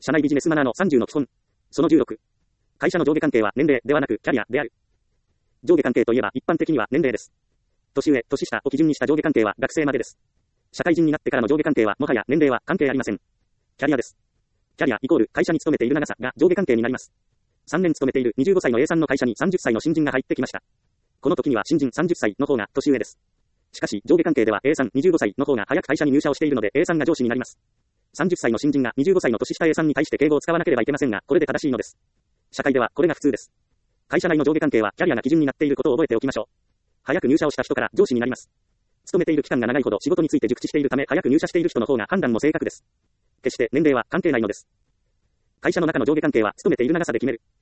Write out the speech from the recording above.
社内ビジネスマナーの30の基本。その16。会社の上下関係は年齢ではなくキャリアである。上下関係といえば一般的には年齢です。年上、年下を基準にした上下関係は学生までです。社会人になってからの上下関係はもはや年齢は関係ありません。キャリアです。キャリアイコール会社に勤めている長さが上下関係になります。3年勤めている25歳の A さんの会社に30歳の新人が入ってきました。この時には新人30歳の方が年上です。しかし上下関係では A さん25歳の方が早く会社に入社をしているので A さんが上司になります。30歳の新人が25歳の年下 A さんに対して敬語を使わなければいけませんが、これで正しいのです。社会ではこれが普通です。会社内の上下関係はキャリアが基準になっていることを覚えておきましょう。早く入社をした人から上司になります。勤めている期間が長いほど仕事について熟知しているため早く入社している人の方が判断も正確です。決して年齢は関係ないのです。会社の中の上下関係は勤めている長さで決める。